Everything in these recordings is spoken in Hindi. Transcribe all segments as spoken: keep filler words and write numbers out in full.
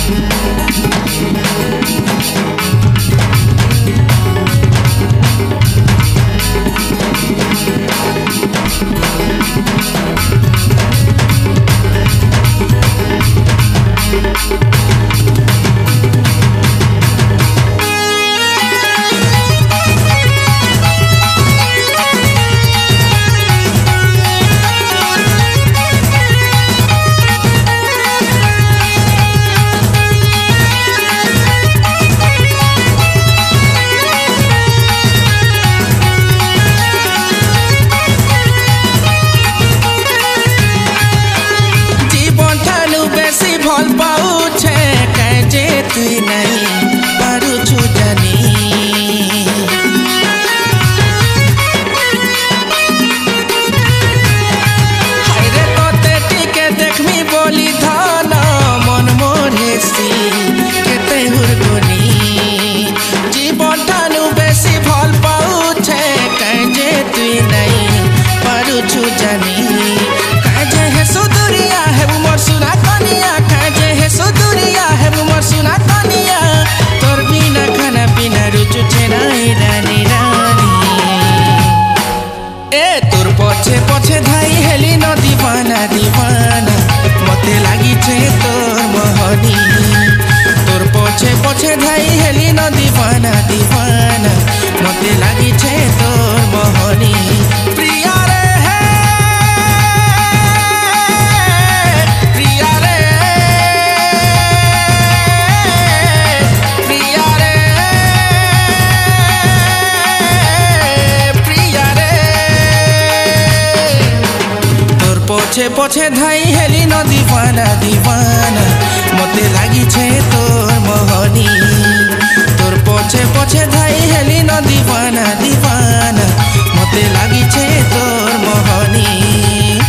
पछे पछे धाई हेली न दीवाना दीवाना मते लागी छे तोर मोहनी तोर पछे पछे धाई हेली न दीवाना दीवाना मते लागी छे तोर मोहनी प्रिया रे हे प्रिया रे प्रिया रे प्रिया रे तोर पछे पछे धाई हेली न दीवाना दीवाना मते लागी छे तोर मोहनी तोर पछे पछे धाई हेली न दीवाना दीवाना मते लागी छे तोर मोहनी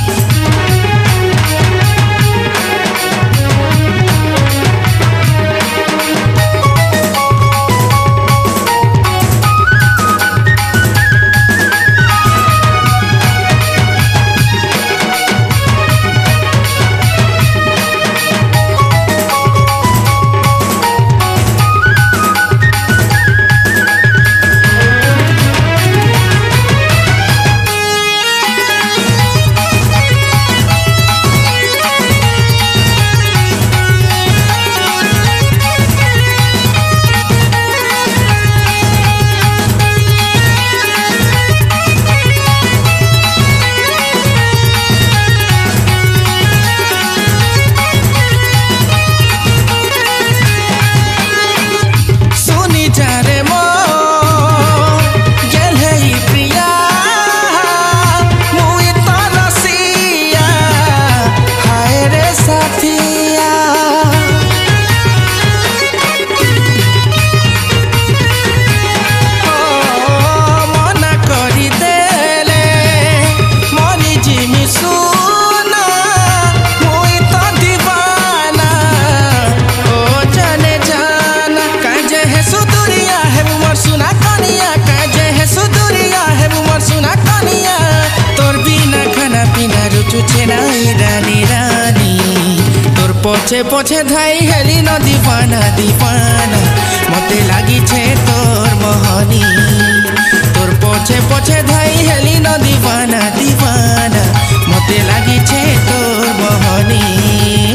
रानी रानी तोर पछे पछे धाई हेली न दीवाना दीवाना मते लागी छे तोर मोहनी तोर पछे पछे धाई हेली न दीवाना दीवाना मते लागी छे तोर मोहनी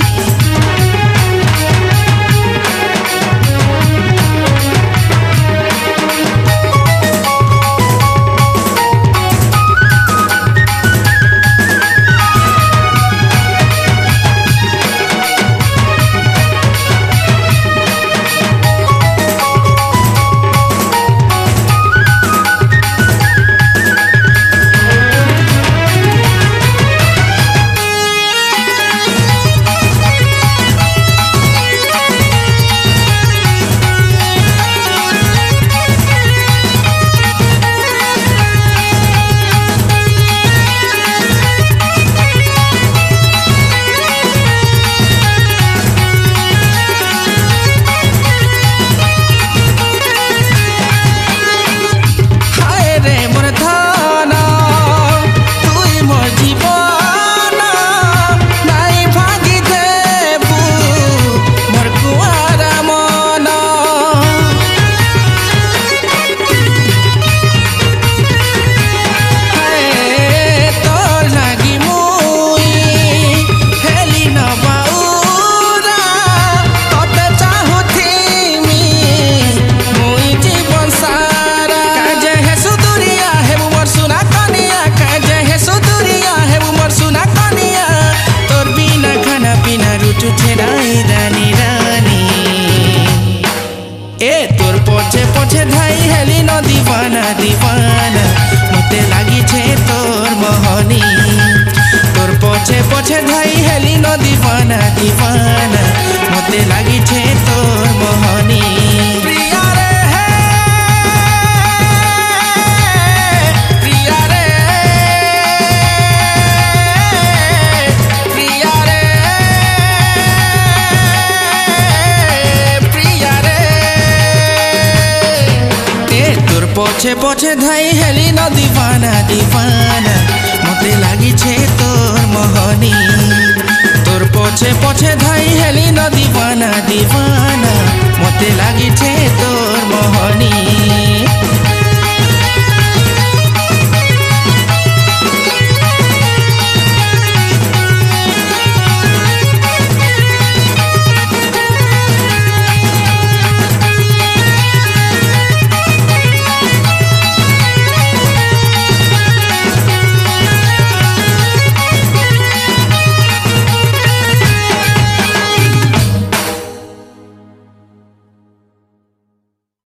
दीवाना दीवाना मते लागी छे तोर मोहनी प्रिया रे प्रिया रे प्रिया रे प्रिया रे ए तोर पछे पछे धाई हेली न दीवाना दीवाना मते लागी छे तोर मोहनी तोर पछे पछे धाई हेली न दीवाना दीवाना मते लागी छे तोर मोहनी।